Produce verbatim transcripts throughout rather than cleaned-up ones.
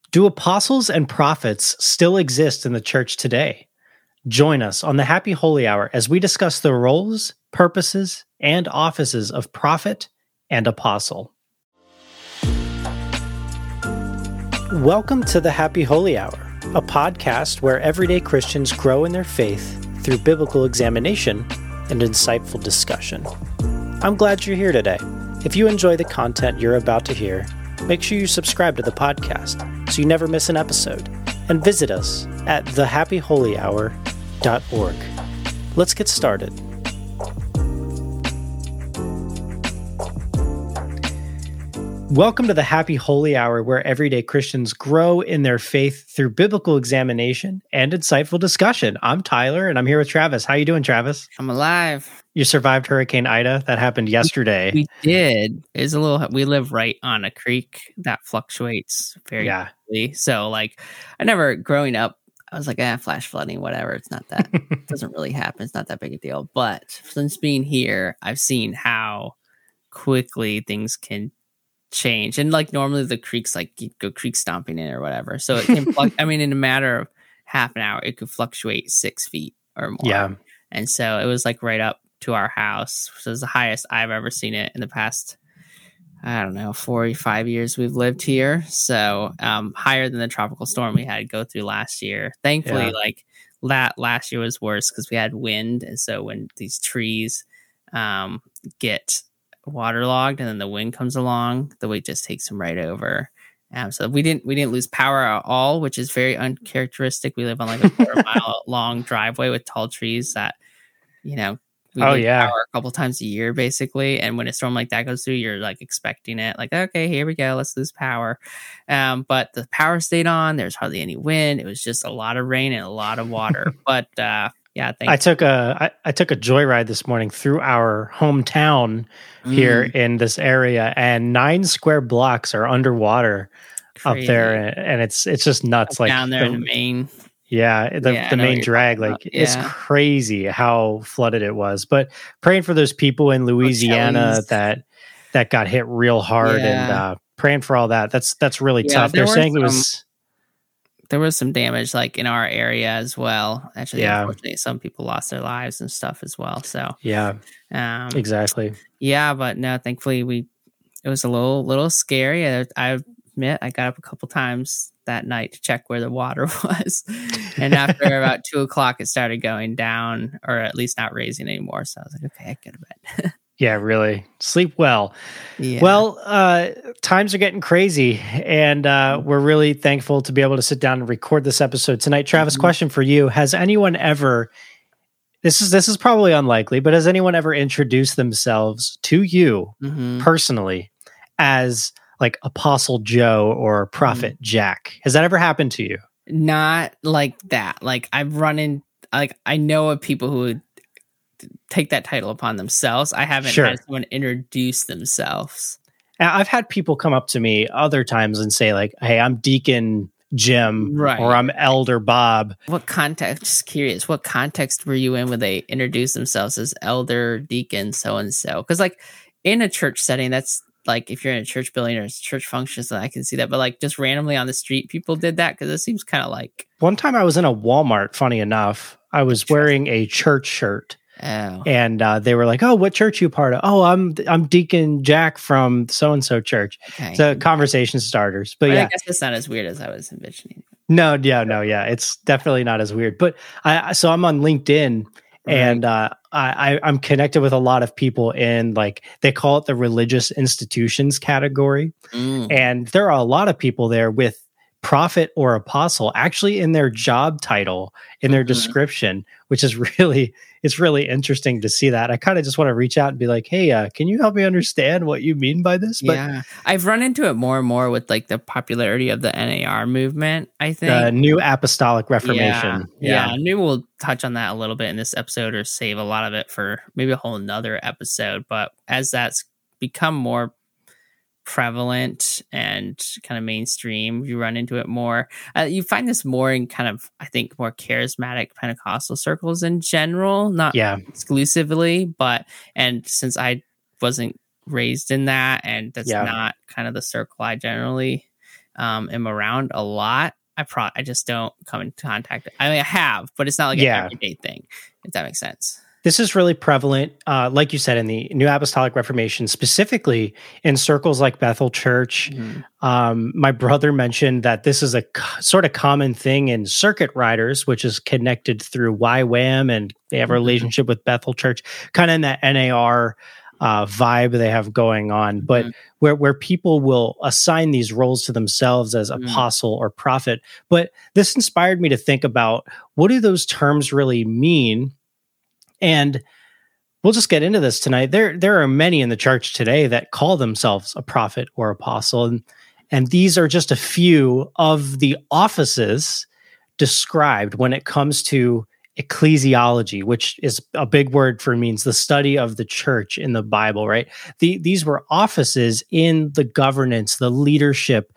Do apostles and prophets still exist in the church today? Join us on the Happy Holy Hour as we discuss the roles, purposes, and offices of prophet and apostle. Welcome to the Happy Holy Hour, a podcast where everyday Christians grow in their faith through biblical examination and insightful discussion. I'm glad you're here today. If you enjoy the content you're about to hear, make sure you subscribe to the podcast so you never miss an episode, and visit us at the happy holy hour dot org. Let's get started. Welcome to the Happy Holy Hour, where everyday Christians grow in their faith through biblical examination and insightful discussion. I'm Tyler, and I'm here with Travis. How you doing, Travis? I'm alive. You survived Hurricane Ida? That happened yesterday. We, we did. It's a little. We live right on a creek that fluctuates very yeah. quickly. So, like, I never growing up, I was like, ah, flash flooding, whatever. It's not that. It doesn't really happen. It's not that big a deal. But since being here, I've seen how quickly things can change. And like normally the creeks, like you go creek stomping in or whatever. So it can. Fluct- I mean, in a matter of half an hour, it could fluctuate six feet or more. Yeah. And so it was like right up to our house. So it was the highest I've ever seen it in the past, I don't know, forty-five years we've lived here. So um, higher than the tropical storm we had to go through last year. Thankfully, yeah. like that last year was worse because we had wind. And so when these trees um, get waterlogged and then the wind comes along, the weight just takes them right over. Um, so we didn't we didn't lose power at all, which is very uncharacteristic. We live on like a quarter mile long driveway with tall trees that, you know, we oh lose yeah, power a couple times a year basically. And when a storm like that goes through, you're like expecting it, like, okay, here we go, let's lose power. Um, but the power stayed on. There's hardly any wind. It was just a lot of rain and a lot of water. but uh, yeah, thank I took a I, I took a joyride this morning through our hometown here mm. in this area, and nine square blocks are underwater. Crazy. Up there, and, and it's it's just nuts. Up like down there the, in the main, yeah, the, yeah, the main drag, like yeah. it's crazy how flooded it was. But praying for those people in Louisiana Hotels. that that got hit real hard, yeah. and uh, praying for all that. That's that's really yeah, tough. They're saying some, it was. There was some damage, like in our area as well. Actually, yeah. unfortunately, some people lost their lives and stuff as well. So yeah, um, exactly. Yeah, but no, thankfully we. It was a little little scary. I, I admit, I got up a couple times that night to check where the water was, and after about two o'clock, it started going down, or at least not raising anymore. So I was like, okay, I get to bed. Yeah, really. Sleep well. Yeah. Well, uh, times are getting crazy, and uh, we're really thankful to be able to sit down and record this episode tonight. Travis, mm-hmm. question for you. Has anyone ever, this is this is probably unlikely, but has anyone ever introduced themselves to you mm-hmm. personally as like Apostle Joe or Prophet mm-hmm. Jack? Has that ever happened to you? Not like that. Like I've run in, like I know of people who would take that title upon themselves. I haven't sure. had someone introduce themselves. I've had people come up to me other times and say like, hey, I'm Deacon Jim, right. or I'm Elder Bob. What context, just curious, what context were you in when they introduced themselves as Elder, Deacon, so-and-so? Because like in a church setting, that's like if you're in a church building or church functions, then I can see that. But like just randomly on the street, people did that because it seems kind of like... One time I was in a Walmart, funny enough, I was wearing a church shirt. Oh. And uh, they were like, "Oh, what church are you part of?" "Oh, I'm I'm Deacon Jack from so and so church." Okay. So conversation starters, but, but yeah, I guess it's not as weird as I was envisioning. No, yeah, no, yeah, it's definitely not as weird. But I so I'm on LinkedIn, right. and uh, I I'm connected with a lot of people in like they call it the religious institutions category, mm. and there are a lot of people there with prophet or apostle actually in their job title, in their mm-hmm. description, which is really, it's really interesting to see that. I kind of just want to reach out and be like, hey, uh, can you help me understand what you mean by this? But yeah, I've run into it more and more with like the popularity of the N A R movement, I think. The New Apostolic Reformation. Yeah, yeah. yeah. Maybe we'll touch on that a little bit in this episode or save a lot of it for maybe a whole nother episode. But as that's become more prevalent and kind of mainstream, you run into it more. Uh, you find this more in kind of, I think, more charismatic Pentecostal circles in general, not yeah. exclusively, but, and since I wasn't raised in that, and that's yeah. not kind of the circle I generally um, am around a lot. I pro I just don't come in contact. I mean, I have, but it's not like Yeah. an everyday thing, if that makes sense. This is really prevalent, uh, like you said, in the New Apostolic Reformation, specifically in circles like Bethel Church. Mm-hmm. Um, my brother mentioned that this is a c- sort of common thing in Circuit Riders, which is connected through Y WAM, and they have a Mm-hmm. relationship with Bethel Church, kind of in that N A R uh, vibe they have going on, but Mm-hmm. where, where people will assign these roles to themselves as Mm-hmm. apostle or prophet. But this inspired me to think about, what do those terms really mean? And we'll just get into this tonight. There, there are many in the church today that call themselves a prophet or apostle, and and these are just a few of the offices described when it comes to ecclesiology, which is a big word for means the study of the church in the Bible. Right? The, these were offices in the governance, the leadership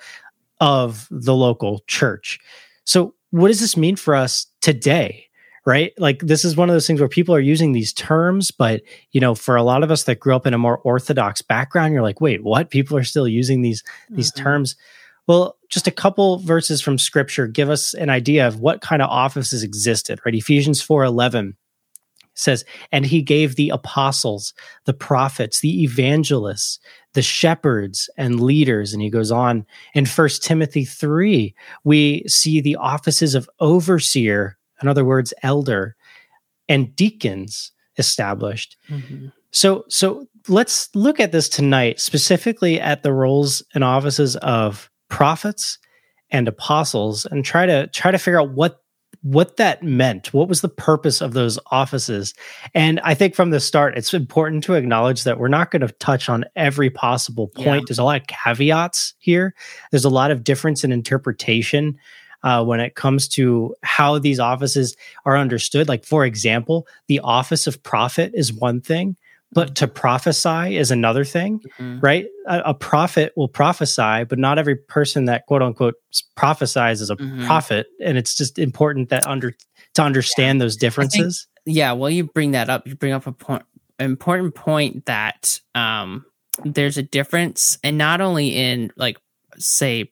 of the local church. So, what does this mean for us today? Right? Like, this is one of those things where people are using these terms, but, you know, for a lot of us that grew up in a more orthodox background, you're like, wait, what? People are still using these, these Mm-hmm. terms. Well, just a couple verses from scripture give us an idea of what kind of offices existed, right? Ephesians four eleven says, and he gave the apostles, the prophets, the evangelists, the shepherds and leaders. And he goes on in First Timothy three, we see the offices of overseer, in other words, elder, and deacons established. Mm-hmm. So, so let's look at this tonight, specifically at the roles and offices of prophets and apostles, and try to try to figure out what what that meant. What was the purpose of those offices? And I think from the start, it's important to acknowledge that we're not going to touch on every possible point. Yeah. There's a lot of caveats here. There's a lot of difference in interpretation Uh, when it comes to how these offices are understood. Like, for example, the office of prophet is one thing, but to prophesy is another thing, Mm-hmm. right? A, a prophet will prophesy, but not every person that quote unquote prophesies is a Mhm. prophet. And it's just important that under to understand those differences. Yeah, well, you bring that up. You bring up a point, an important point that um, there's a difference, and not only in, like, say,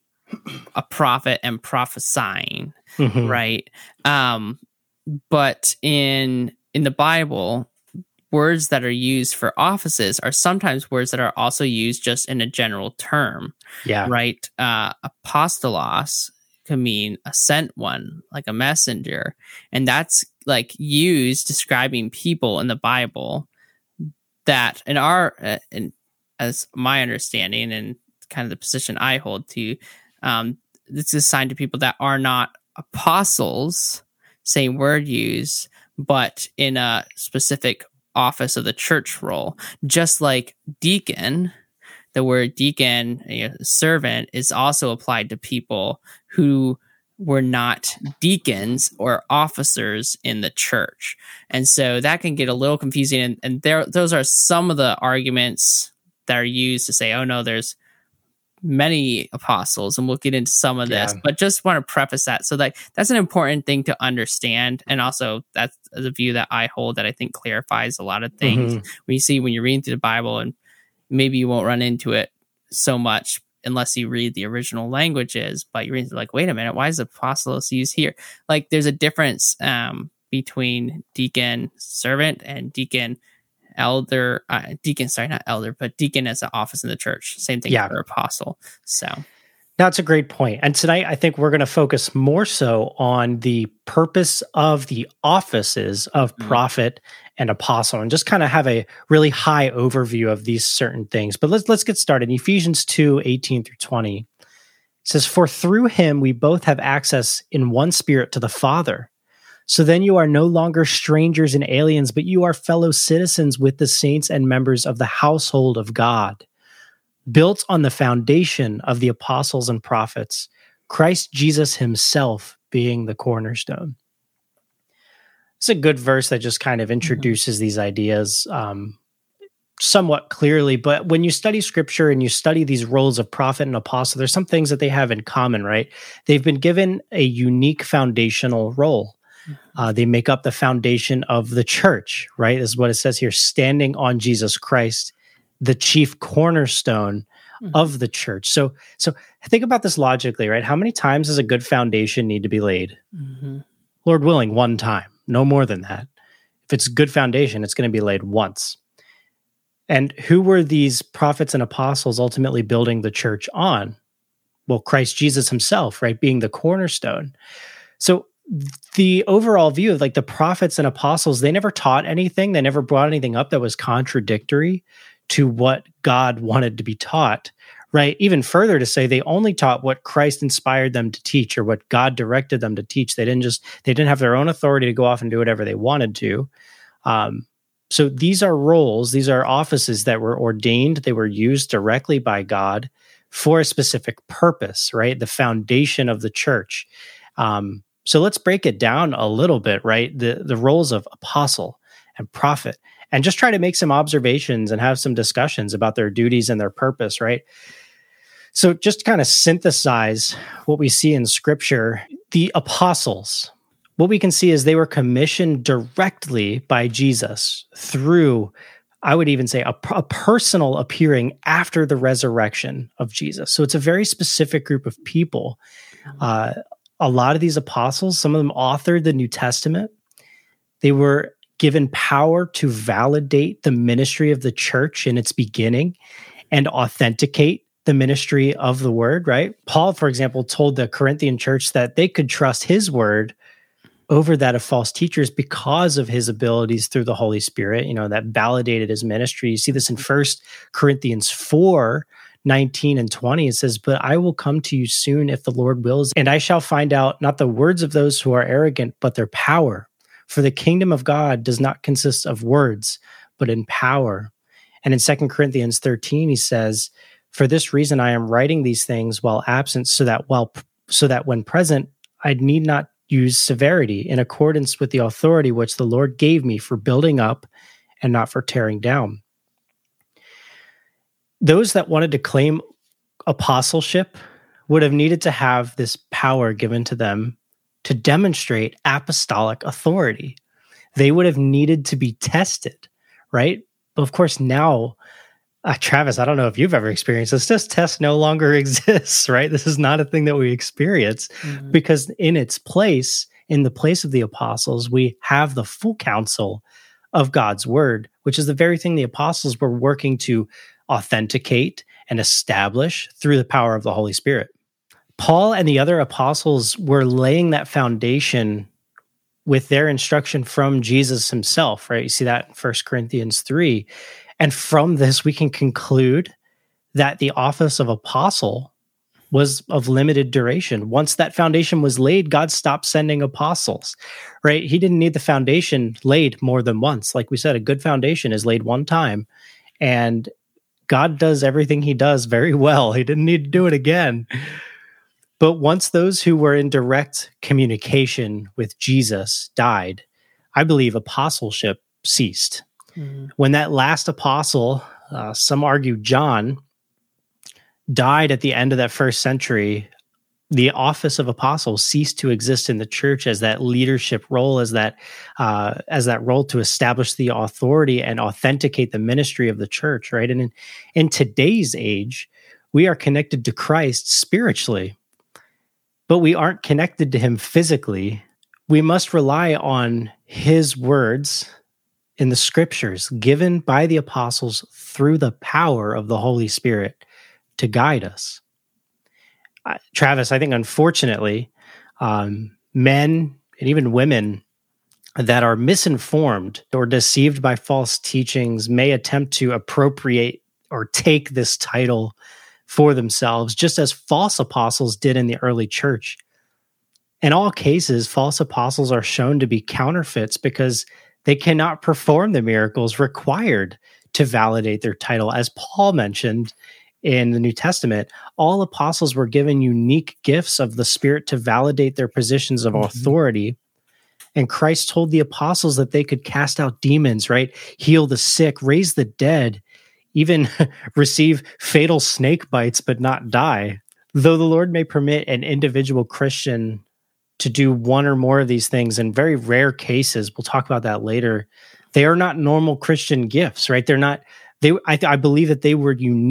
a prophet and prophesying, Mhm. right? Um, but in in the Bible, words that are used for offices are sometimes words that are also used just in a general term, Yeah. right? Uh, apostolos can mean a sent one, like a messenger, and that's like used describing people in the Bible that, in our, uh, in, as my understanding and kind of the position I hold to, um, this is assigned to people that are not apostles, same word use, but in a specific office of the church role. Just like deacon, the word deacon, you know, servant, is also applied to people who were not deacons or officers in the church. And so that can get a little confusing. And, and there, those are some of the arguments that are used to say, oh no, there's many apostles, and we'll get into some of this, Yeah. but just want to preface that. So like, that's an important thing to understand. And also that's the view that I hold that I think clarifies a lot of things. Mhm. When you see, when you're reading through the Bible, and maybe you won't run into it so much unless you read the original languages, but you're like, wait a minute, why is apostles used here? Like, there's a difference um, between deacon servant and deacon elder, uh, deacon, sorry, not elder, but deacon as an office in the church. Same thing Yeah. for apostle. So That's a great point. And tonight, I think we're going to focus more so on the purpose of the offices of Mhm. prophet and apostle, and just kind of have a really high overview of these certain things. But let's let's get started. Ephesians two, eighteen through twenty says, "For through him we both have access in one spirit to the Father. So then you are no longer strangers and aliens, but you are fellow citizens with the saints and members of the household of God, built on the foundation of the apostles and prophets, Christ Jesus himself being the cornerstone." It's a good verse that just kind of introduces these ideas um, somewhat clearly. But when you study scripture and you study these roles of prophet and apostle, there's some things that they have in common, right? They've been given a unique foundational role. Uh, they make up the foundation of the church, right? This is what it says here, standing on Jesus Christ, the chief cornerstone mm-hmm. of the church. So, so think about this logically, right? How many times does a good foundation need to be laid? Mm-hmm. Lord willing, one time, no more than that. If it's a good foundation, it's going to be laid once. And who were these prophets and apostles ultimately building the church on? Well, Christ Jesus himself, right, being the cornerstone. So the overall view of like the prophets and apostles, they never taught anything. They never brought anything up that was contradictory to what God wanted to be taught, right? Even further to say they only taught what Christ inspired them to teach or what God directed them to teach. They didn't just, they didn't have their own authority to go off and do whatever they wanted to. Um, so these are roles, these are offices that were ordained. They were used directly by God for a specific purpose, right? The foundation of the church. Um, so let's break it down a little bit, right? The, the roles of apostle and prophet, and just try to make some observations and have some discussions about their duties and their purpose, right? So just to kind of synthesize what we see in Scripture, the apostles, what we can see is they were commissioned directly by Jesus through, I would even say, a, a personal appearing after the resurrection of Jesus. So it's a very specific group of people. Uh, a lot of these apostles, some of them authored the New Testament. They were given power to validate the ministry of the church in its beginning and authenticate the ministry of the word, right? Paul, for example, told the Corinthian church that they could trust his word over that of false teachers because of his abilities through the Holy Spirit, you know, that validated his ministry. You see this in First Corinthians four, nineteen and twenty. It says, "But I will come to you soon if the Lord wills, and I shall find out not the words of those who are arrogant, but their power. For the kingdom of God does not consist of words, but in power." And in Second Corinthians thirteen, he says, "For this reason I am writing these things while absent, so that while so that when present, I need not use severity in accordance with the authority which the Lord gave me for building up and not for tearing down." Those that wanted to claim apostleship would have needed to have this power given to them to demonstrate apostolic authority. They would have needed to be tested, right? But of course, now, uh, Travis, I don't know if you've ever experienced this. This test no longer exists, right? This is not a thing that we experience mm-hmm. because in its place, in the place of the apostles, we have the full counsel of God's word, which is the very thing the apostles were working to authenticate and establish through the power of the Holy Spirit. Paul and the other apostles were laying that foundation with their instruction from Jesus himself, right? You see that in First Corinthians three. And from this, we can conclude that the office of apostle was of limited duration. Once that foundation was laid, God stopped sending apostles, right? He didn't need the foundation laid more than once. Like we said, a good foundation is laid one time, and God does everything he does very well. He didn't need to do it again. But once those who were in direct communication with Jesus died, I believe apostleship ceased. Mm-hmm. When that last apostle, uh, some argue John, died at the end of that first century, the office of apostle ceased to exist in the church as that leadership role, as that uh, as that role to establish the authority and authenticate the ministry of the church, right? And in, in today's age, we are connected to Christ spiritually, but we aren't connected to him physically. We must rely on his words in the scriptures given by the apostles through the power of the Holy Spirit to guide us. Uh, Travis, I think unfortunately, um, men and even women that are misinformed or deceived by false teachings may attempt to appropriate or take this title for themselves, just as false apostles did in the early church. In all cases, false apostles are shown to be counterfeits because they cannot perform the miracles required to validate their title. As Paul mentioned in the New Testament, all apostles were given unique gifts of the Spirit to validate their positions of mm-hmm. authority. And Christ told the apostles that they could cast out demons, right? Heal the sick, raise the dead, even receive fatal snake bites, but not die. Though the Lord may permit an individual Christian to do one or more of these things in very rare cases, we'll talk about that later, they are not normal Christian gifts, right? They're not, they, I, I believe that they were unique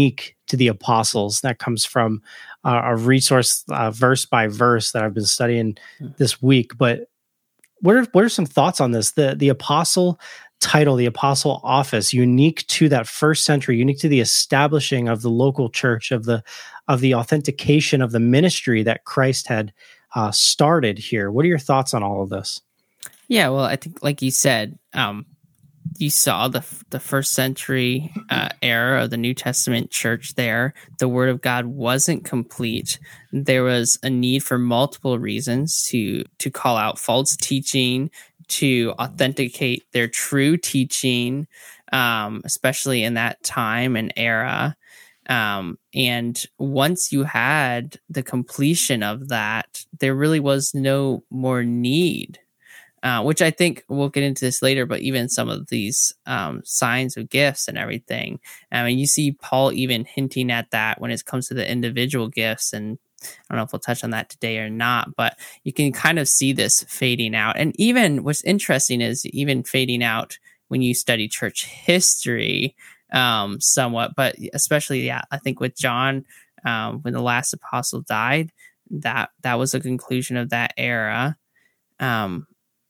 to the apostles. That comes from uh, a resource uh, verse by verse that I've been studying mm-hmm. this week. But what are what are some thoughts on this? The the apostle title, the apostle office, unique to that first century, unique to the establishing of the local church, of the of the authentication of the ministry that Christ had uh, started here. What are your thoughts on all of this? Yeah, well, I think, like you said, um, you saw the the first century uh, era of the New Testament church there. The Word of God wasn't complete. There was a need for multiple reasons to to call out false teaching, to authenticate their true teaching, um, especially in that time and era. Um, and once you had the completion of that, there really was no more need. Uh, which I think we'll get into this later, but even some of these um, signs of gifts and everything. I mean, you see Paul even hinting at that when it comes to the individual gifts. And I don't know if we'll touch on that today or not, but you can kind of see this fading out. And even what's interesting is even fading out when you study church history um, somewhat, but especially, yeah, I think with John, um, when the last apostle died, that, that was a conclusion of that era. Um,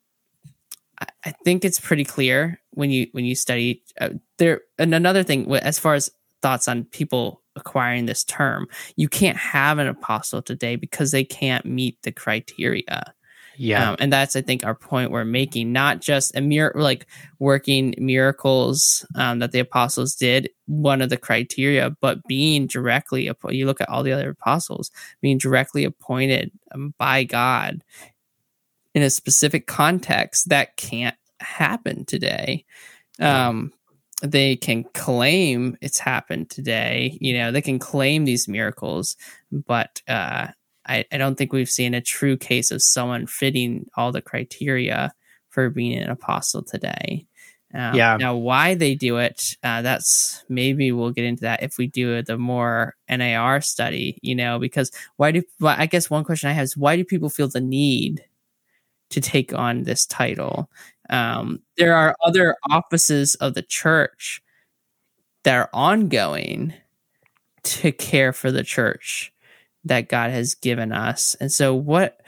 I think it's pretty clear when you when you study uh, there. And another thing, as far as thoughts on people acquiring this term, you can't have an apostle today because they can't meet the criteria. Yeah, um, and that's I think our point we're making. Not just a mir- like working miracles um, that the apostles did, one of the criteria, but being directly. App- you look at all the other apostles being directly appointed um, by God in a specific context that can't happen today. Um, they can claim it's happened today. You know, they can claim these miracles, but uh, I, I don't think we've seen a true case of someone fitting all the criteria for being an apostle today. Um, yeah. Now, why they do it, uh, that's maybe we'll get into that if we do the more N A R study, you know, because why do, well, I guess one question I have is why do people feel the need to take on this title? Um, there are other offices of the church that are ongoing to care for the church that God has given us. And so what,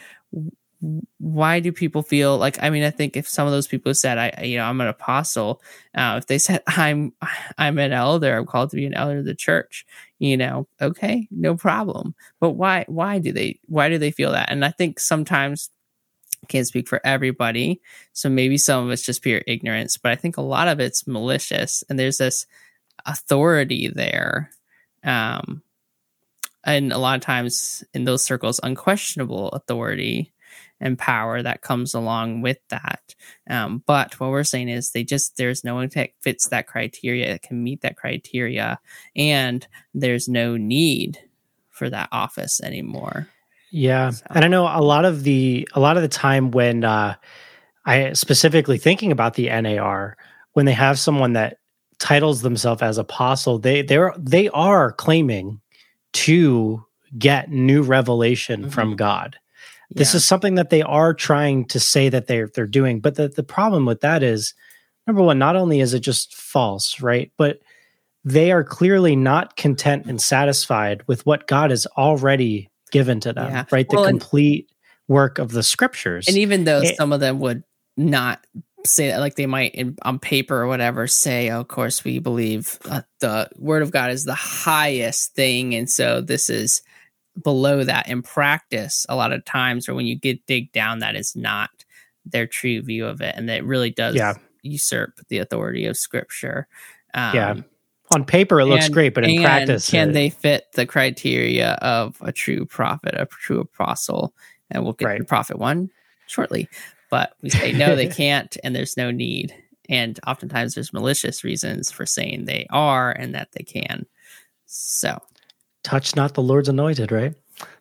why do people feel like, I mean, I think if some of those people said, I, you know, I'm an apostle, uh, if they said I'm, I'm an elder, I'm called to be an elder of the church, you know, okay, no problem. But why, why do they, why do they feel that? And I think sometimes, can't speak for everybody, so maybe some of it's just pure ignorance, but I think a lot of it's malicious, and there's this authority there, um, and a lot of times in those circles, unquestionable authority and power that comes along with that. Um, but what we're saying is they just there's no one that fits that criteria, that can meet that criteria, and there's no need for that office anymore. Yeah. So. And I know a lot of the a lot of the time when uh, I specifically thinking about the N A R, when they have someone that titles themselves as apostle, they they're they are claiming to get new revelation mm-hmm. from God. Yeah. This is something that they are trying to say that they're they're doing. But the, the problem with that is, number one, not only is it just false, right? But they are clearly not content and satisfied with what God has already given to them, yeah. right? The well, complete and, work of the scriptures. And even though it, some of them would not say that, like they might in, on paper or whatever say, oh, of course, we believe uh, the word of God is the highest thing. And so this is below that. In practice, a lot of times, or when you get dig down, that is not their true view of it. And that really does yeah. usurp the authority of scripture. Um, yeah. On paper, it looks and, great, but in practice, can it, they fit the criteria of a true prophet, a true apostle? And we'll get right. to prophet one shortly. But we say, no, they can't, and there's no need. And oftentimes there's malicious reasons for saying they are and that they can. So, touch not the Lord's anointed, right?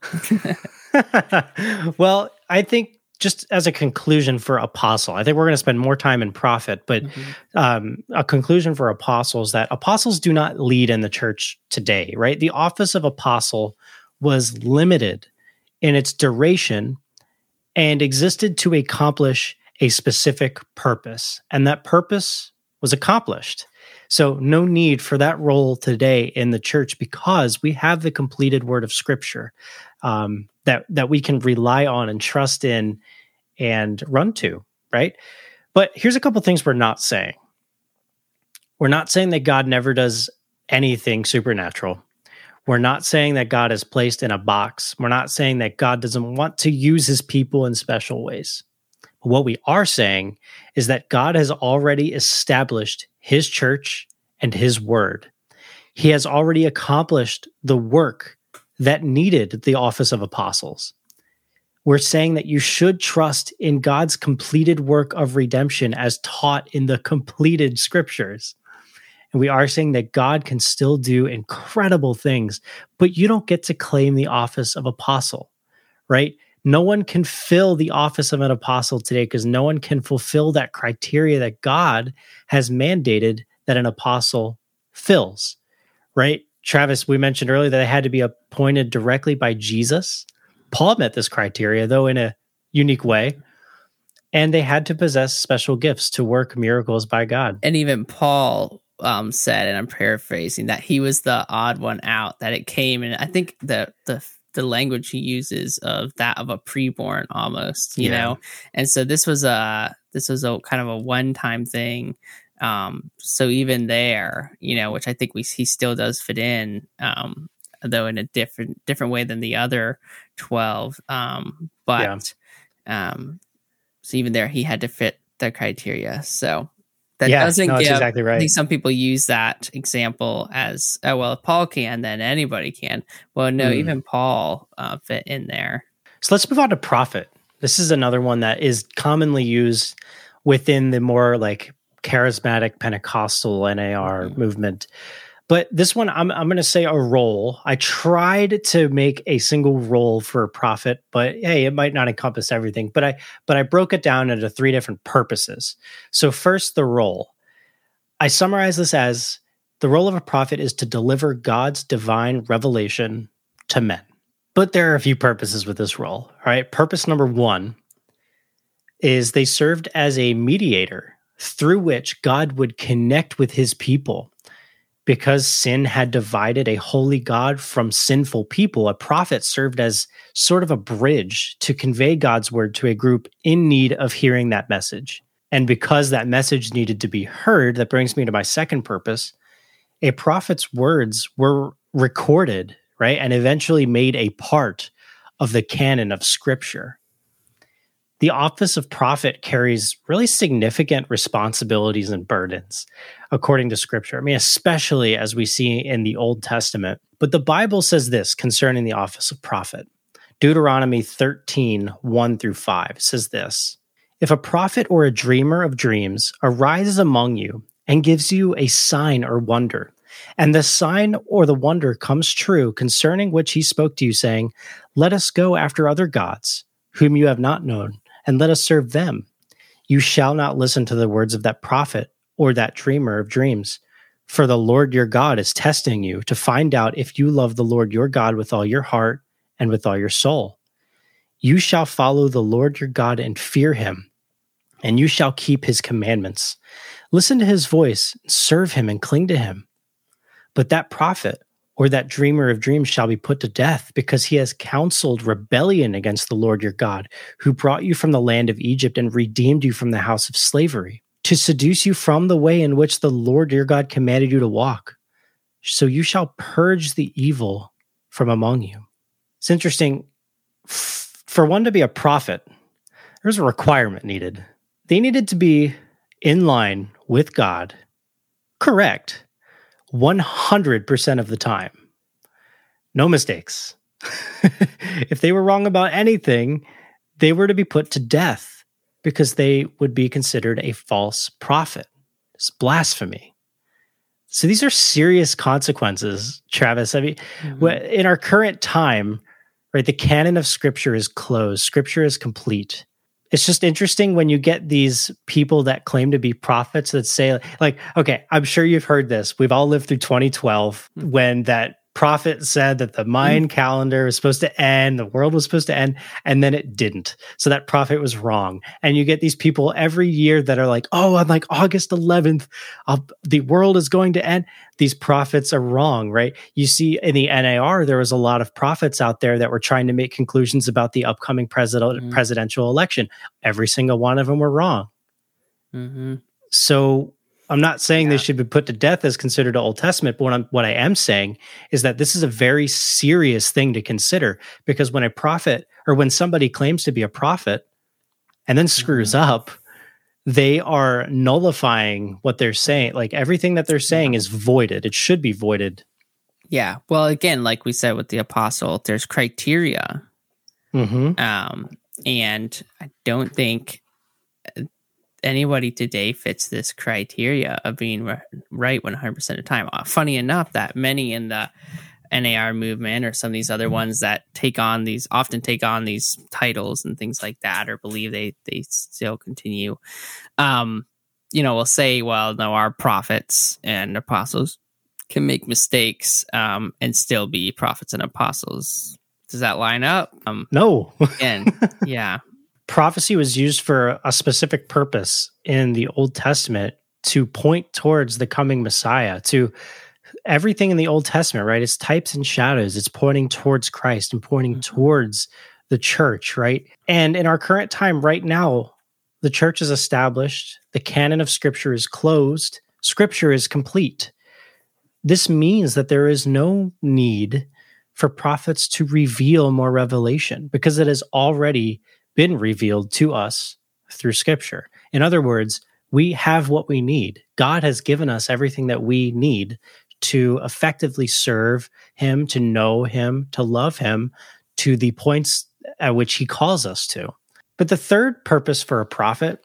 Well, I think just as a conclusion for apostle, I think we're going to spend more time in prophet, but mm-hmm. um, a conclusion for apostles that apostles do not lead in the church today, right? The office of apostle was limited in its duration and existed to accomplish a specific purpose. And that purpose was accomplished. So no need for that role today in the church because we have the completed word of Scripture um, that, that we can rely on and trust in and run to, right? But here's a couple things we're not saying. We're not saying that God never does anything supernatural. We're not saying that God is placed in a box. We're not saying that God doesn't want to use his people in special ways. But what we are saying is that God has already established his church and his word. He has already accomplished the work that needed the office of apostles. We're saying that you should trust in God's completed work of redemption as taught in the completed scriptures. And we are saying that God can still do incredible things, but you don't get to claim the office of apostle, right? No one can fill the office of an apostle today because no one can fulfill that criteria that God has mandated that an apostle fills, right? Travis, we mentioned earlier that they had to be appointed directly by Jesus. Paul met this criteria, though in a unique way. And they had to possess special gifts to work miracles by God. And even Paul um, said, and I'm paraphrasing, that he was the odd one out, that it came, and I think the the the language he uses of that of a preborn almost, you yeah. know? And so this was a, this was a kind of a one-time thing. Um, so even there, you know, which I think we he still does fit in, um, though in a different different way than the other twelve. Um, but yeah. um, so even there, he had to fit the criteria. So that yeah, doesn't no, give. That's exactly right. I think some people use that example as, oh well, if Paul can, then anybody can. Well, no, mm. even Paul uh, fit in there. So let's move on to prophet. This is another one that is commonly used within the more like charismatic Pentecostal N A R mm-hmm. movement. But this one, I'm I'm going to say a role. I tried to make a single role for a prophet, but hey, it might not encompass everything. But I but I broke it down into three different purposes. So first, the role. I summarize this as the role of a prophet is to deliver God's divine revelation to men. But there are a few purposes with this role. All right, purpose number one is they served as a mediator through which God would connect with his people. Because sin had divided a holy God from sinful people, a prophet served as sort of a bridge to convey God's word to a group in need of hearing that message. And because that message needed to be heard, that brings me to my second purpose. A prophet's words were recorded, right, and eventually made a part of the canon of Scripture. The office of prophet carries really significant responsibilities and burdens, according to Scripture. I mean, especially as we see in the Old Testament. But the Bible says this concerning the office of prophet. Deuteronomy thirteen, one through five says this: If a prophet or a dreamer of dreams arises among you and gives you a sign or wonder, and the sign or the wonder comes true concerning which he spoke to you, saying, Let us go after other gods, whom you have not known, and let us serve them. You shall not listen to the words of that prophet or that dreamer of dreams. For the Lord your God is testing you to find out if you love the Lord your God with all your heart and with all your soul. You shall follow the Lord your God and fear him, and you shall keep his commandments. Listen to his voice, serve him, and cling to him. But that prophet or that dreamer of dreams shall be put to death, because he has counseled rebellion against the Lord your God, who brought you from the land of Egypt and redeemed you from the house of slavery, to seduce you from the way in which the Lord your God commanded you to walk. So you shall purge the evil from among you. It's interesting. For one to be a prophet, there's a requirement needed. They needed to be in line with God, correct, one hundred percent of the time. No mistakes. If they were wrong about anything, they were to be put to death because they would be considered a false prophet. It's blasphemy. So these are serious consequences, Travis. I mean, mm-hmm. in our current time, right, the canon of Scripture is closed. Scripture is complete. It's just interesting when you get these people that claim to be prophets that say, like, okay, I'm sure you've heard this. We've all lived through twenty twelve when that prophet said that the Mayan mm. calendar was supposed to end, the world was supposed to end, and then it didn't. So that prophet was wrong. And you get these people every year that are like, oh, on like August eleventh, I'll, the world is going to end. These prophets are wrong, right? You see in the N A R, there was a lot of prophets out there that were trying to make conclusions about the upcoming president, mm. presidential election. Every single one of them were wrong. Mm-hmm. So I'm not saying yeah. they should be put to death as considered Old Testament, but what, I'm, what I am saying is that this is a very serious thing to consider, because when a prophet or when somebody claims to be a prophet and then screws mm-hmm. up, they are nullifying what they're saying. Like everything that they're saying is voided. It should be voided. Yeah. Well, again, like we said with the apostle, there's criteria. Mm-hmm. Um, and I don't think anybody today fits this criteria of being re- right one hundred percent of the time. Uh, funny enough that many in the N A R movement or some of these other ones that take on these, often take on these titles and things like that, or believe they, they still continue, um, you know, will say, well, no, our prophets and apostles can make mistakes um, and still be prophets and apostles. Does that line up? Um, no. Again, yeah. Prophecy was used for a specific purpose in the Old Testament to point towards the coming Messiah. To everything in the Old Testament, right? It's types and shadows. It's pointing towards Christ and pointing mm-hmm. towards the church, right? And in our current time right now, the church is established. The canon of Scripture is closed. Scripture is complete. This means that there is no need for prophets to reveal more revelation, because it has already been revealed to us through Scripture. In other words, we have what we need. God has given us everything that we need to effectively serve Him, to know Him, to love Him, to the points at which He calls us to. But the third purpose for a prophet,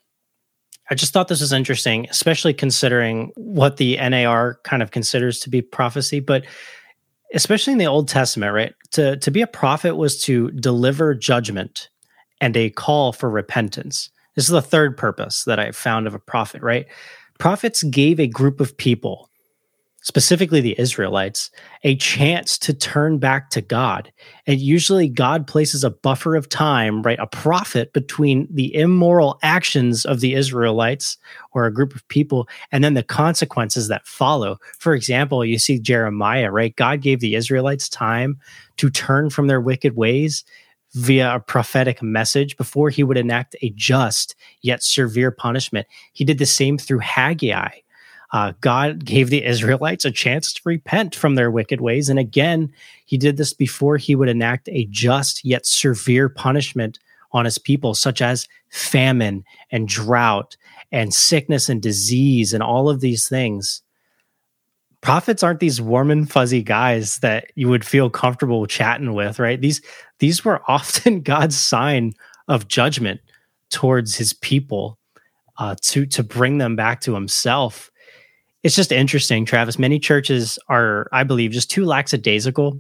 I just thought this was interesting, especially considering what the N A R kind of considers to be prophecy, but especially in the Old Testament, right? To, to be a prophet was to deliver judgment and a call for repentance. This is the third purpose that I found of a prophet, right? Prophets gave a group of people, specifically the Israelites, a chance to turn back to God. And usually God places a buffer of time, right, a prophet between the immoral actions of the Israelites or a group of people and then the consequences that follow. For example, you see Jeremiah, right? God gave the Israelites time to turn from their wicked ways via a prophetic message before he would enact a just yet severe punishment. He did the same through Haggai. Uh, God gave the Israelites a chance to repent from their wicked ways. And again, he did this before he would enact a just yet severe punishment on his people, such as famine and drought and sickness and disease and all of these things. Prophets aren't these warm and fuzzy guys that you would feel comfortable chatting with, right? These these were often God's sign of judgment towards his people uh, to, to bring them back to himself. It's just interesting, Travis. Many churches are, I believe, just too lackadaisical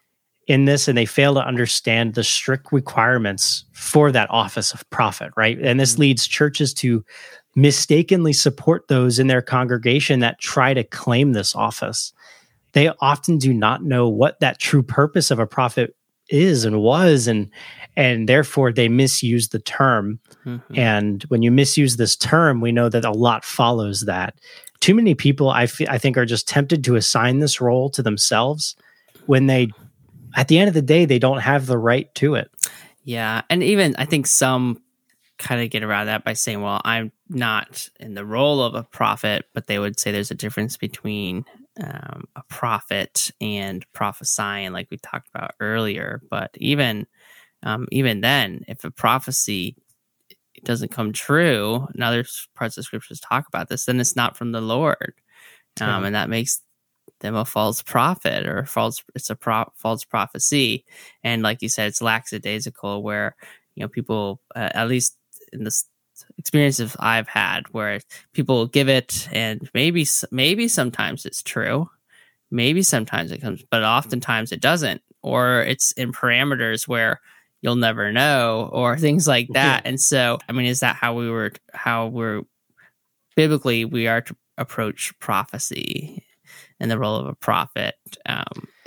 in this, and they fail to understand the strict requirements for that office of prophet, right? And this mm-hmm. leads churches to mistakenly support those in their congregation that try to claim this office. They often do not know what that true purpose of a prophet is and was, and and therefore they misuse the term. Mm-hmm. And when you misuse this term, we know that a lot follows that. Too many people, I, f- I think, are just tempted to assign this role to themselves when they, at the end of the day, they don't have the right to it. Yeah, and even I think some kind of get around that by saying, well, I'm not in the role of a prophet, but they would say there's a difference between um, a prophet and prophesying, like we talked about earlier. But even um, even then, if a prophecy doesn't come true, and other parts of scriptures talk about this, then it's not from the Lord, um, mm-hmm. and that makes them a false prophet or false. It's a pro- false prophecy, and like you said, it's lackadaisical, where you know people, uh, at least in the experiences I've had, where people give it, and maybe maybe sometimes it's true, maybe sometimes it comes, but oftentimes it doesn't, or it's in parameters where you'll never know, or things like that. And so, I mean, is that how we were, how we're biblically we are to approach prophecy and the role of a prophet? Um, it,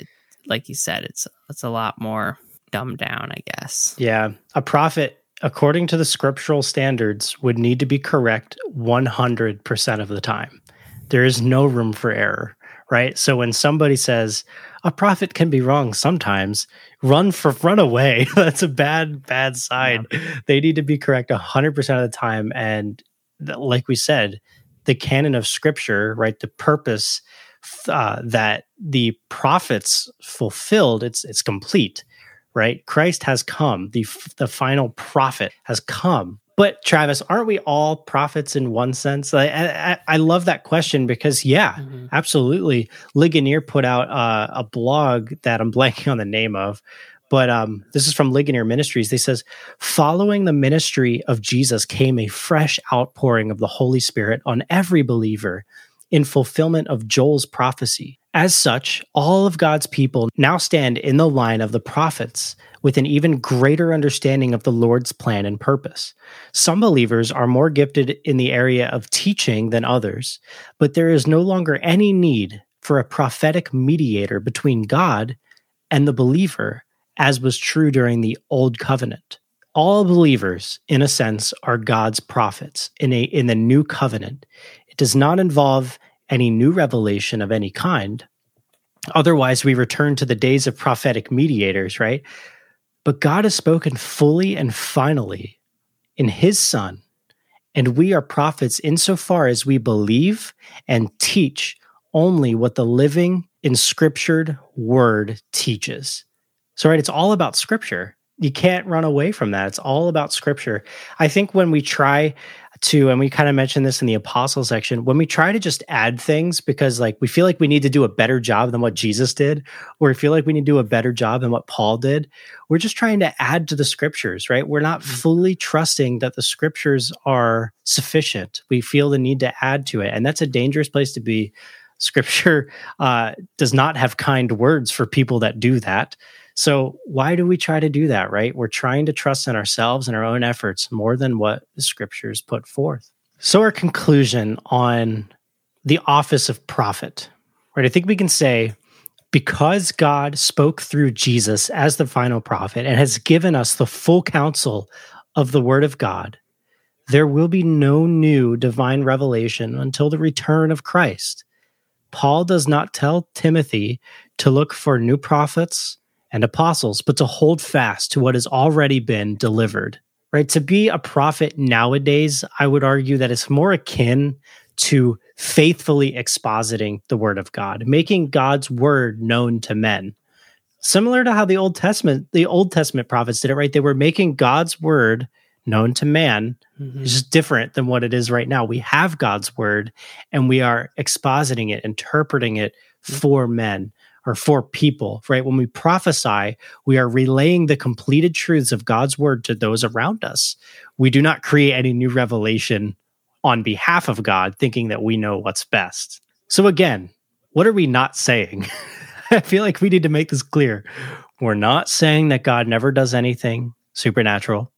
like you said, it's it's a lot more dumbed down, I guess. Yeah. A prophet, according to the scriptural standards, would need to be correct one hundred percent of the time. There is no room for error, right? So when somebody says a prophet can be wrong sometimes, run for run away. That's a bad, bad sign. Yeah. They need to be correct one hundred percent of the time. And th- like we said, the canon of scripture, right? The purpose uh, that the prophets fulfilled, it's it's complete, right? Christ has come. The the final prophet has come. But Travis, aren't we all prophets in one sense? I I, I love that question because, yeah, mm-hmm. absolutely. Ligonier put out uh, a blog that I'm blanking on the name of, but um, this is from Ligonier Ministries. They says, following the ministry of Jesus came a fresh outpouring of the Holy Spirit on every believer in fulfillment of Joel's prophecy. As such, all of God's people now stand in the line of the prophets with an even greater understanding of the Lord's plan and purpose. Some believers are more gifted in the area of teaching than others, but there is no longer any need for a prophetic mediator between God and the believer, as was true during the Old Covenant. All believers, in a sense, are God's prophets in a in the New Covenant. It does not involve any new revelation of any kind. Otherwise, we return to the days of prophetic mediators, right? But God has spoken fully and finally in his Son, and we are prophets insofar as we believe and teach only what the living, inscriptured word teaches. So, right, it's all about scripture. You can't run away from that. It's all about scripture. I think when we try to, and we kind of mentioned this in the apostle section, when we try to just add things because like we feel like we need to do a better job than what Jesus did, or we feel like we need to do a better job than what Paul did, we're just trying to add to the scriptures, right? We're not fully trusting that the scriptures are sufficient. We feel the need to add to it. And that's a dangerous place to be. Scripture uh, does not have kind words for people that do that. So why do we try to do that, right? We're trying to trust in ourselves and our own efforts more than what the scriptures put forth. So our conclusion on the office of prophet, right? I think we can say, because God spoke through Jesus as the final prophet and has given us the full counsel of the word of God, there will be no new divine revelation until the return of Christ. Paul does not tell Timothy to look for new prophets and apostles, but to hold fast to what has already been delivered, right? To be a prophet nowadays, I would argue that it's more akin to faithfully expositing the word of God, making God's word known to men. Similar to how the Old Testament, the Old Testament prophets did it, right? They were making God's word known to man. Mm-hmm. It's just different than what it is right now. We have God's word and we are expositing it, interpreting it for men or for people, right? When we prophesy, we are relaying the completed truths of God's word to those around us. We do not create any new revelation on behalf of God, thinking that we know what's best. So again, what are we not saying? I feel like we need to make this clear. We're not saying that God never does anything supernatural.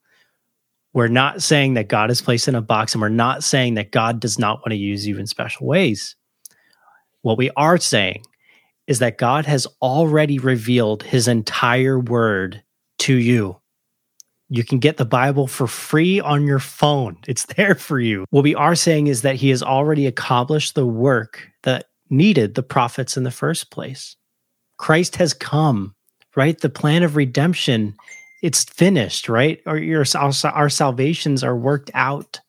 We're not saying that God is placed in a box, and we're not saying that God does not want to use you in special ways. What we are saying is that God has already revealed his entire word to you. You can get the Bible for free on your phone. It's there for you. What we are saying is that he has already accomplished the work that needed the prophets in the first place. Christ has come, right? The plan of redemption, it's finished, right? Or your, our, our salvations are worked out.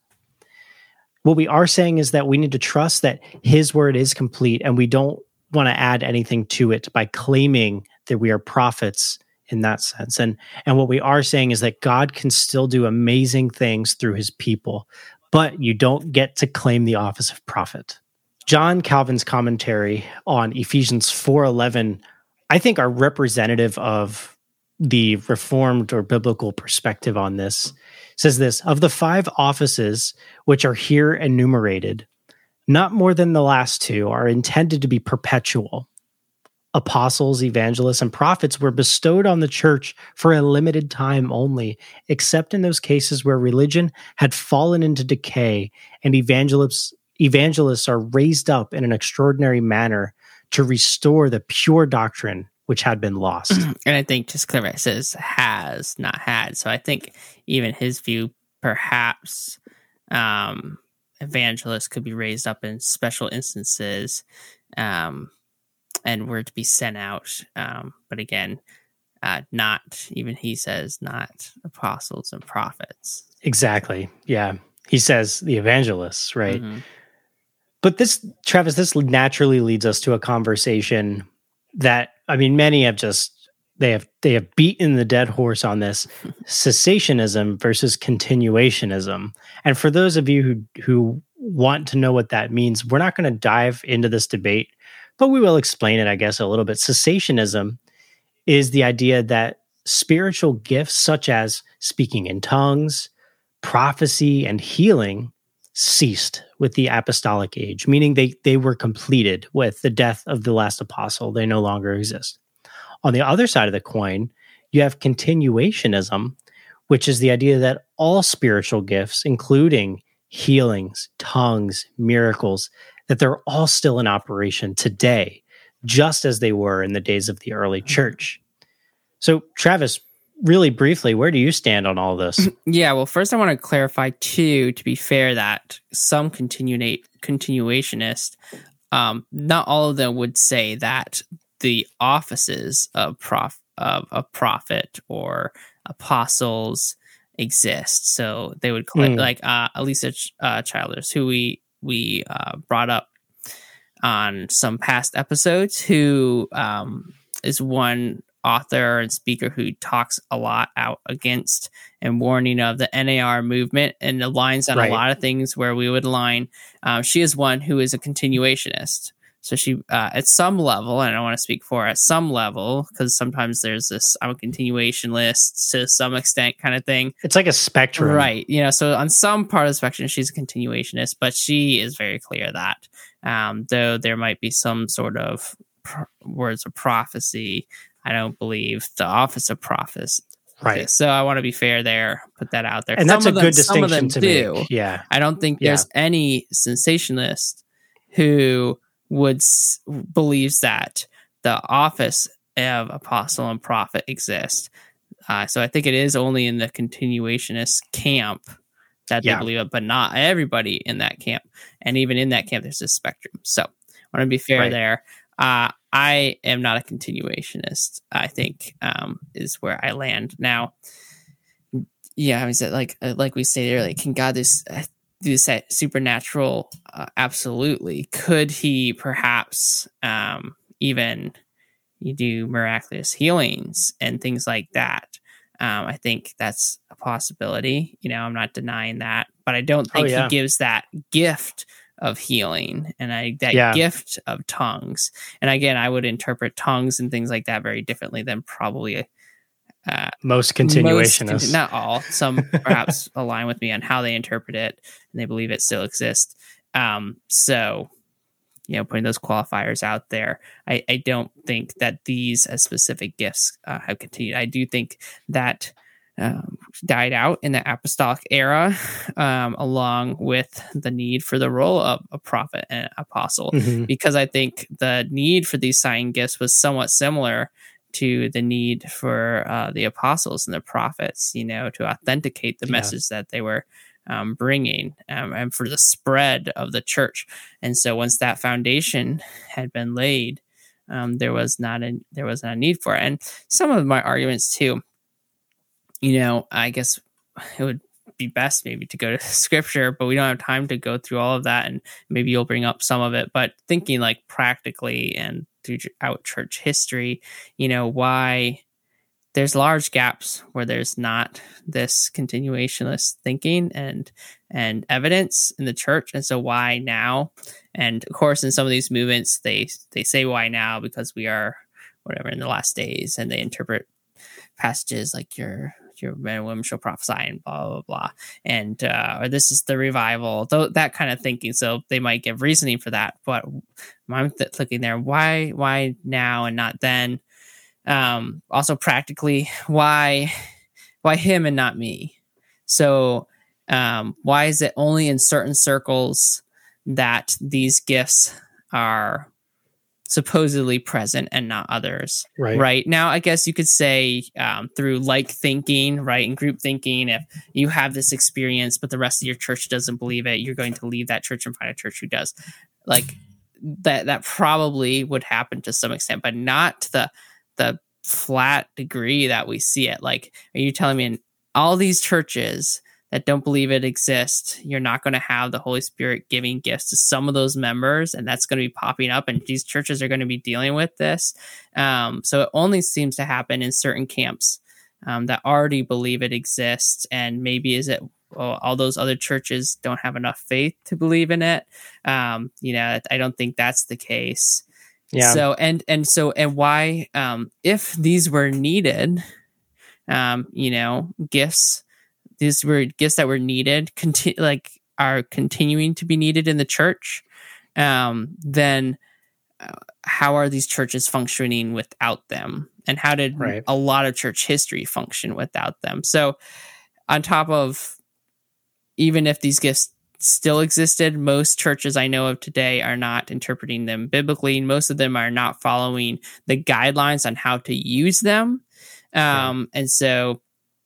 What we are saying is that we need to trust that his word is complete, and we don't want to add anything to it by claiming that we are prophets in that sense. And, and what we are saying is that God can still do amazing things through his people, but you don't get to claim the office of prophet. John Calvin's commentary on Ephesians four eleven, I think, are representative of the Reformed or biblical perspective on this. It says this: of the five offices which are here enumerated, not more than the last two are intended to be perpetual. Apostles, evangelists, and prophets were bestowed on the church for a limited time only, except in those cases where religion had fallen into decay and evangelists, evangelists are raised up in an extraordinary manner to restore the pure doctrine which had been lost. And I think just clear, it says has, not had. So I think even his view, perhaps um, evangelists could be raised up in special instances um, and were to be sent out. Um, but again, uh, not, even he says, not apostles and prophets. Exactly. Yeah. He says the evangelists, right? Mm-hmm. But this, Travis, this naturally leads us to a conversation that, I mean, many have just, they have they have beaten the dead horse on this, cessationism versus continuationism. And for those of you who, who want to know what that means, we're not going to dive into this debate, but we will explain it, I guess, a little bit. Cessationism is the idea that spiritual gifts such as speaking in tongues, prophecy, and healing ceased with the apostolic age, meaning they, they were completed with the death of the last apostle. They no longer exist. On the other side of the coin, you have continuationism, which is the idea that all spiritual gifts, including healings, tongues, miracles, that they're all still in operation today, just as they were in the days of the early church. So, Travis, really briefly, where do you stand on all this? Yeah, well, first I want to clarify, too, to be fair, that some continuate continuationists, um, not all of them would say that the offices of prof of a prophet or apostles exist. So they would cl- mm. like uh, Elisa uh, Childers, who we we uh, brought up on some past episodes, who um, is one author and speaker who talks a lot out against and warning of the N A R movement and aligns on right. a lot of things where we would align. Um, she is one who is a continuationist. So she, uh, at some level, and I don't want to speak for her, at some level, because sometimes there's this, I'm a continuationist to some extent kind of thing. It's like a spectrum. Right. You know, so on some part of the spectrum, she's a continuationist, but she is very clear that, um, though there might be some sort of pro- words of prophecy, I don't believe the office of prophecy. Right. So I want to be fair there, put that out there. And some that's a them, good distinction to do. make. Yeah. I don't think yeah. there's any sensationalist who would s- believes that the office of apostle and prophet exists. Uh, so I think it is only in the continuationist camp that yeah. they believe it, but not everybody in that camp. And even in that camp, there's a spectrum. So I want to be fair right. there. Uh, I am not a continuationist, I think, um, is where I land. Now, yeah, I mean, like, like we say earlier, can God this, uh, do this supernatural? Uh, absolutely. Could he perhaps um, even you do miraculous healings and things like that? Um, I think that's a possibility. You know, I'm not denying that, but I don't think oh, yeah. he gives that gift of healing and I, that yeah. gift of tongues. And again, I would interpret tongues and things like that very differently than probably uh, most continuationists. Most, not all. Some perhaps align with me on how they interpret it and they believe it still exists. Um, so, you know, putting those qualifiers out there, I, I don't think that these as specific gifts uh, have continued. I do think that Um, died out in the apostolic era, um, along with the need for the role of a prophet and apostle, mm-hmm. because I think the need for these sign gifts was somewhat similar to the need for uh, the apostles and the prophets, you know, to authenticate the yeah. message that they were um, bringing um, and for the spread of the church. And so once that foundation had been laid, um, there was not a, there was not a need for it. And some of my arguments too, you know, I guess it would be best maybe to go to scripture, but we don't have time to go through all of that. And maybe you'll bring up some of it, but thinking like practically and throughout church history, you know, why there's large gaps where there's not this continuationist thinking and, and evidence in the church. And so why now? And of course, in some of these movements, they, they say why now because we are whatever in the last days, and they interpret passages like your your men and women shall prophesy and blah blah blah, and uh, or this is the revival, th- that kind of thinking. So they might give reasoning for that, but I'm th- looking there, why why now and not then? Um, also practically, why why him and not me? So um, why is it only in certain circles that these gifts are supposedly present and not others. Right. Right. Now, I guess you could say um, through like thinking, right, and group thinking, if you have this experience, but the rest of your church doesn't believe it, you're going to leave that church and find a church who does. Like that, that probably would happen to some extent, but not to the, the flat degree that we see it. Like, are you telling me in all these churches that don't believe it exists, you're not going to have the Holy Spirit giving gifts to some of those members, and that's going to be popping up, and these churches are going to be dealing with this. Um, so it only seems to happen in certain camps um, that already believe it exists, and maybe is it well, all those other churches don't have enough faith to believe in it. Um, you know, I don't think that's the case. Yeah. So and and so and why, um, if these were needed, um, you know, gifts. These were gifts that were needed, conti- like are continuing to be needed in the church. Um, then, uh, how are these churches functioning without them? And how did Right. a lot of church history function without them? So, on top of, even if these gifts still existed, most churches I know of today are not interpreting them biblically. Most of them are not following the guidelines on how to use them. Um, yeah. And so,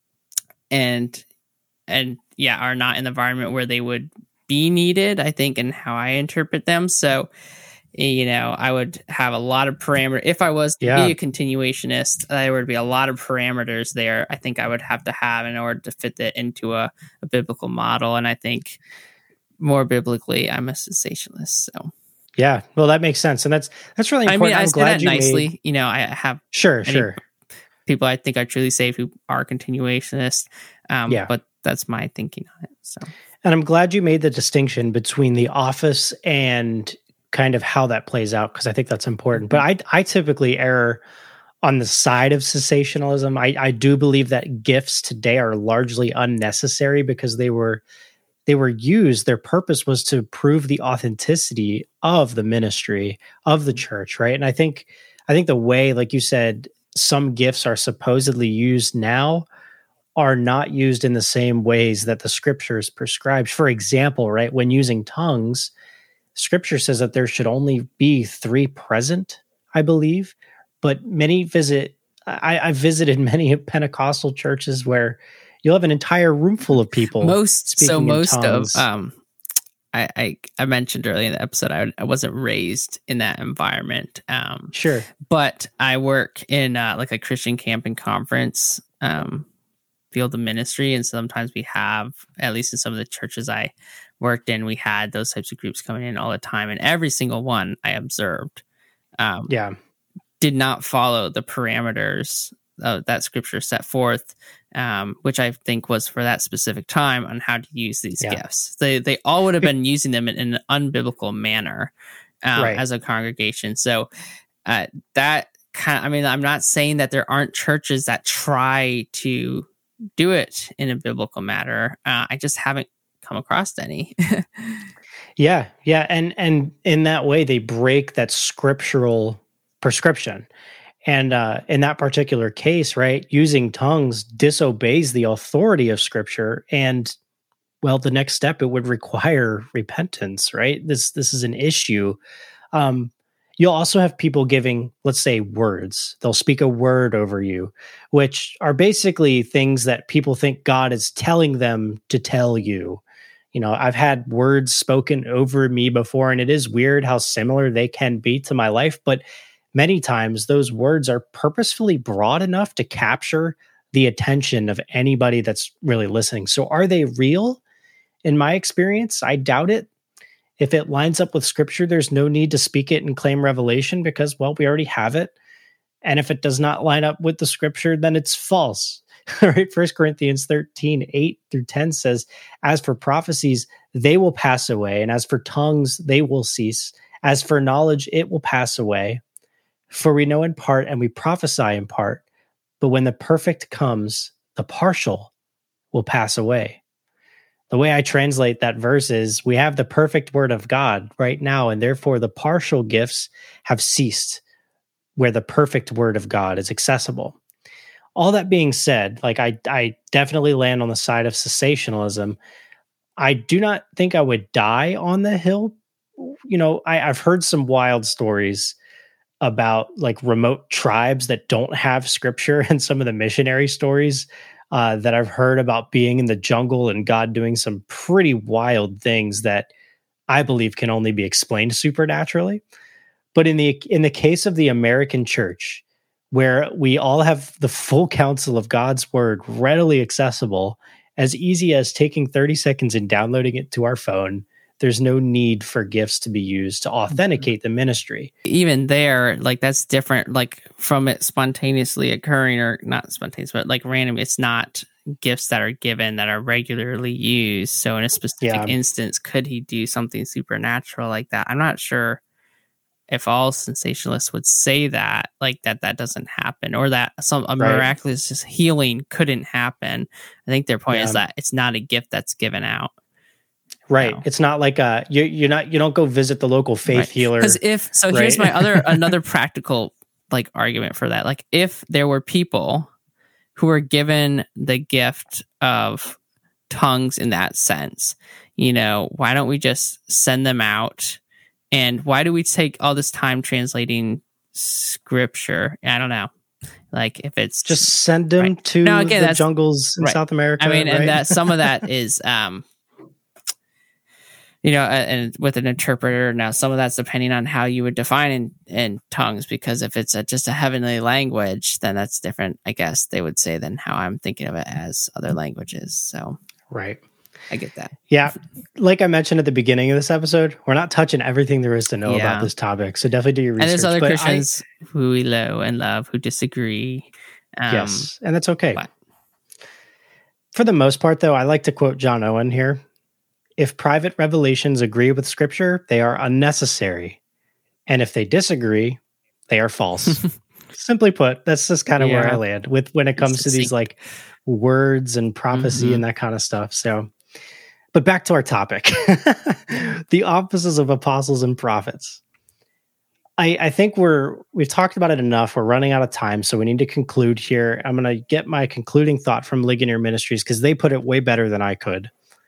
and and yeah, are not in the environment where they would be needed, I think, and how I interpret them. So, you know, I would have a lot of parameters. If I was to yeah. be a continuationist, there would be a lot of parameters there I think I would have to have in order to fit that into a, a biblical model. And I think more biblically, I'm a cessationist. So yeah, well, that makes sense. And that's, that's really important. I mean, I I'm say glad that you nicely. Made... You know, I have sure, sure people I think are truly saved who are continuationists. Um, yeah. But that's my thinking on it. So, and I'm glad you made the distinction between the office and kind of how that plays out, because I think that's important. But I, I typically err on the side of cessationalism. I, I do believe that gifts today are largely unnecessary because they were they were used. Their purpose was to prove the authenticity of the ministry of the church, right? And I think I think the way, like you said, some gifts are supposedly used now are not used in the same ways that the scriptures prescribes. For example, right, when using tongues, scripture says that there should only be three present, I believe. But many visit, I, I've visited many Pentecostal churches where you'll have an entire room full of people. Most, speaking so in most tongues. of, um, I, I, I mentioned earlier in the episode, I, I wasn't raised in that environment. Um, sure. But I work in uh, like a Christian camping conference, um, field of ministry, and sometimes we have, at least in some of the churches I worked in, we had those types of groups coming in all the time, and every single one I observed um yeah did not follow the parameters uh, that scripture set forth, um which I think was for that specific time on how to use these yeah. gifts. They they all would have been using them in, in an unbiblical manner um, right. as a congregation. So uh, that kind of, I mean, I'm not saying that there aren't churches that try to do it in a biblical manner. Uh, I just haven't come across any. yeah, yeah, and and in that way, they break that scriptural prescription. And uh, in that particular case, right, using tongues disobeys the authority of Scripture, and well, the next step, it would require repentance, right? This this is an issue. Um, You'll also have people giving, let's say, words. They'll speak a word over you, which are basically things that people think God is telling them to tell you. You know, I've had words spoken over me before, and it is weird how similar they can be to my life. But many times those words are purposefully broad enough to capture the attention of anybody that's really listening. So are they real? In my experience, I doubt it. If it lines up with scripture, there's no need to speak it and claim revelation because, well, we already have it. And if it does not line up with the scripture, then it's false. All right. First Corinthians thirteen, eight through ten says, as for prophecies, they will pass away. And as for tongues, they will cease. As for knowledge, it will pass away. For we know in part and we prophesy in part. But when the perfect comes, the partial will pass away. The way I translate that verse is, we have the perfect word of God right now, and therefore the partial gifts have ceased where the perfect word of God is accessible. All that being said, like I, I definitely land on the side of cessationalism. I do not think I would die on the hill. You know, I, I've heard some wild stories about like remote tribes that don't have scripture, and some of the missionary stories uh, that I've heard about being in the jungle and God doing some pretty wild things that I believe can only be explained supernaturally. But in the in the case of the American church, where we all have the full counsel of God's word readily accessible, as easy as taking thirty seconds and downloading it to our phone, there's no need for gifts to be used to authenticate the ministry. Even there, like that's different, like from it spontaneously occurring, or not spontaneous, but like random. It's not gifts that are given that are regularly used. So in a specific Yeah. instance, could he do something supernatural like that? I'm not sure if all sensationalists would say that, like that that doesn't happen, or that some a Right. miraculous just healing couldn't happen. I think their point Yeah. is that it's not a gift that's given out. Right. No. It's not like a you you're not you don't go visit the local faith Right. healer. Because if so, right? here's my other another practical like argument for that. Like if there were people who were given the gift of tongues in that sense, you know, why don't we just send them out? And why do we take all this time translating scripture? I don't know. Like if it's Just send them right. to No, again, the that's- jungles in right. South America. I mean, right? and that some of that is, um, you know, and with an interpreter now, some of that's depending on how you would define in, in tongues, because if it's a, just a heavenly language, then that's different, I guess they would say, than how I'm thinking of it as other languages. So right. I get that. Yeah. Like I mentioned at the beginning of this episode, we're not touching everything there is to know Yeah. about this topic. So definitely do your research. And there's other But Christians who we know and love who disagree. I, Um, yes. And that's okay. but- For the most part, though, I like to quote John Owen here. If private revelations agree with scripture, they are unnecessary. And if they disagree, they are false. Simply put, that's just kind of where Yeah. I land with when it comes to these like words and prophecy Mhm. and that kind of stuff. So, but back to our topic, the offices of apostles and prophets. I, I think we're we've talked about it enough. We're running out of time, so we need to conclude here. I'm going to get my concluding thought from Ligonier Ministries because they put it way better than I could.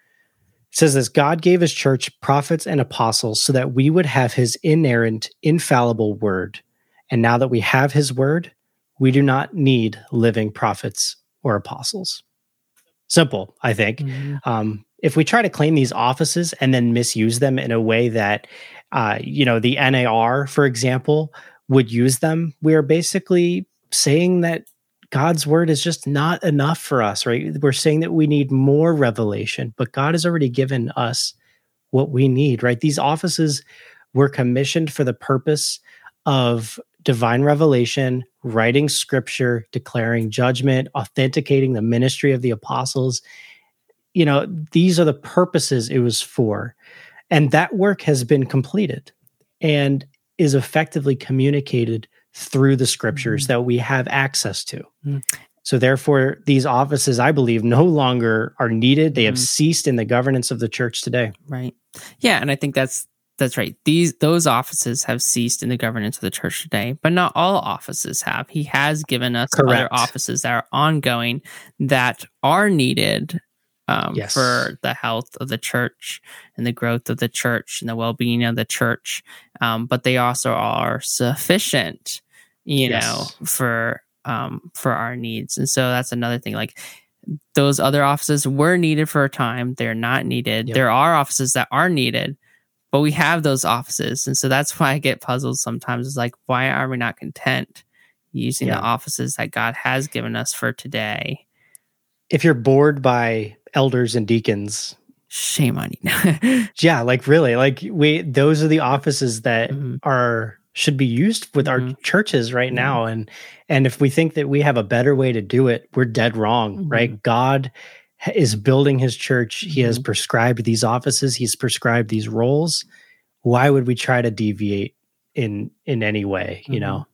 It says this: God gave his church prophets and apostles so that we would have his inerrant, infallible word. And now that we have his word, we do not need living prophets or apostles. Simple, I think. Mhm. Um, if we try to claim these offices and then misuse them in a way that, uh, you know, the N A R, for example, would use them, we are basically saying that God's word is just not enough for us, right? We're saying that we need more revelation, but God has already given us what we need, right? These offices were commissioned for the purpose of divine revelation, writing scripture, declaring judgment, authenticating the ministry of the apostles. You know, these are the purposes it was for. And that work has been completed and is effectively communicated through the scriptures mm-hmm. that we have access to. Mm-hmm. So therefore, these offices, I believe, no longer are needed. They mm-hmm. have ceased in the governance of the church today. Right. Yeah, and I think that's that's right. These those offices have ceased in the governance of the church today, but not all offices have. He has given us Correct. other offices that are ongoing that are needed um, yes. for the health of the church and the growth of the church and the well-being of the church. Um, but they also are sufficient, you yes. know, for um, for our needs. And so that's another thing. Like those other offices were needed for a time. They're not needed. Yep. There are offices that are needed, but we have those offices. And so that's why I get puzzled sometimes. It's like, why are we not content using yeah. the offices that God has given us for today? If you're bored by elders and deacons, shame on you. yeah, like really, like we, those are the offices that mm-hmm. are, should be used with mm-hmm. our churches right mm-hmm. now. And, and if we think that we have a better way to do it, we're dead wrong, mm-hmm. right? God is building his church. He mm-hmm. has prescribed these offices. He's prescribed these roles. Why would we try to deviate in, in any way, you mm-hmm. know?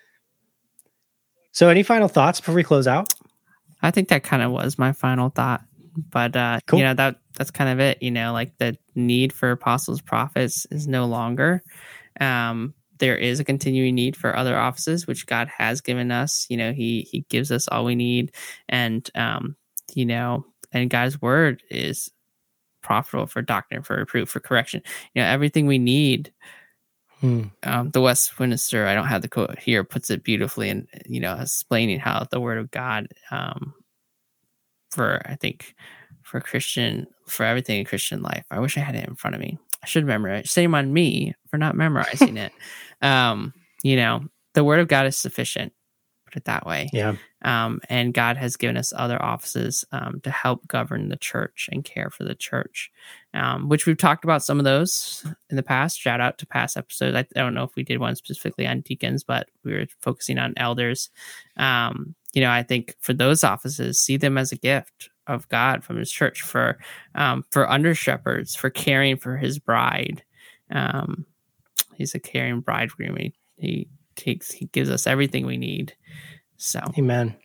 So any final thoughts before we close out? I think that kind of was my final thought, but, uh, cool. you know, that that's kind of it, you know, like the need for apostles, prophets is no longer, um, there is a continuing need for other offices, which God has given us. You know, he, he gives us all we need. And, um, you know, and God's word is profitable for doctrine, for reproof, for correction. You know, everything we need Hmm. Um, the Westminster, I don't have the quote here, puts it beautifully, and you know, explaining how the Word of God, um, for I think for Christian, for everything in Christian life. I wish I had it in front of me. I should memorize. Shame on me for not memorizing it. Um, you know, the Word of God is sufficient. Put it that way. Yeah. Um, and God has given us other offices um, to help govern the church and care for the church, um, which we've talked about some of those in the past. Shout out to past episodes. I, I don't know if we did one specifically on deacons, but we were focusing on elders. Um, you know, I think for those offices, see them as a gift of God from his church, for um, for under shepherds, for caring for his bride. Um, he's a caring bridegroom. He, he takes, he gives us everything we need. So, amen.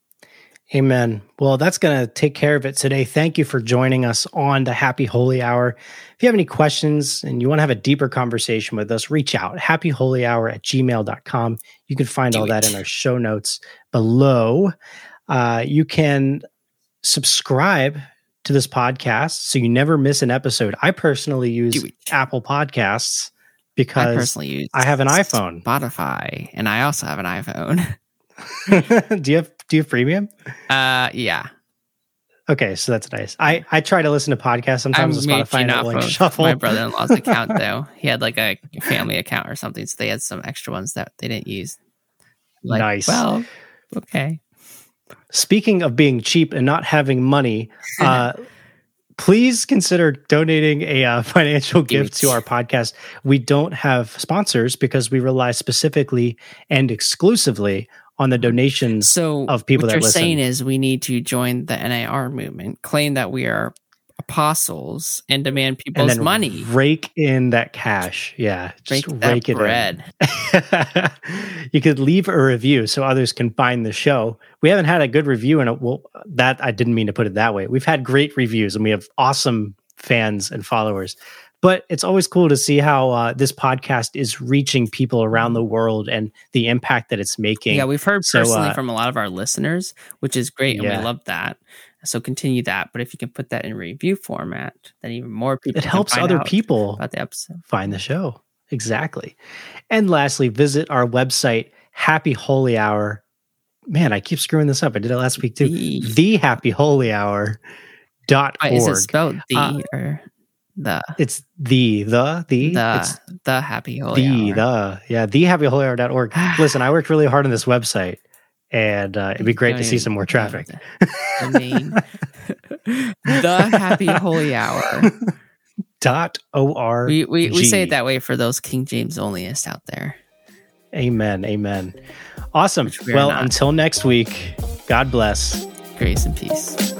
Amen. Well, that's going to take care of it today. Thank you for joining us on the Happy Holy Hour. If you have any questions and you want to have a deeper conversation with us, reach out, happy holy hour at gmail dot com. You can find Do all that it. in our show notes below. Uh, you can subscribe to this podcast so you never miss an episode. I personally use Apple Podcasts because I personally use I have an iPhone. Spotify, and I also have an iPhone. do you have do you have premium? Uh, yeah. Okay, so that's nice. I, I try to listen to podcasts sometimes on Spotify and it like shuffle. My brother-in-law's account, though. He had like a family account or something, so they had some extra ones that they didn't use. Like, nice. Well, okay. Speaking of being cheap and not having money, uh, please consider donating a uh, financial gift to our podcast. We don't have sponsors because we rely specifically and exclusively on the donations so of people that listen. What you're saying is we need to join the N A R movement, claim that we are apostles, and demand people's and then money. Rake in that cash. Yeah. Just rake, rake that it bread. In. You could leave a review so others can find the show. We haven't had a good review in it. Well, that I didn't mean to put it that way. We've had great reviews and we have awesome fans and followers. But it's always cool to see how uh, this podcast is reaching people around the world and the impact that it's making. Yeah, we've heard so, personally uh, from a lot of our listeners, which is great, and yeah. we love that. So continue that. But if you can put that in review format, then even more people it can helps find other out people about the episode. Find the show. Exactly. And lastly, visit our website, Happy Holy Hour. Man, I keep screwing this up. I did it last week too. The, the happy holy hour dot org. Is it spelled the uh, or the? It's the, the, the. The, it's the Happy Holy the, Hour. The, yeah, the happy holy hour dot org. Listen, I worked really hard on this website, and uh, it'd be great to see some more traffic. The, the main. The Happy Holy Hour. Dot O R G. We, we, we say it that way for those King James onlyists out there. Amen. Amen. Awesome. We well, not. Until next week, God bless. Grace and peace.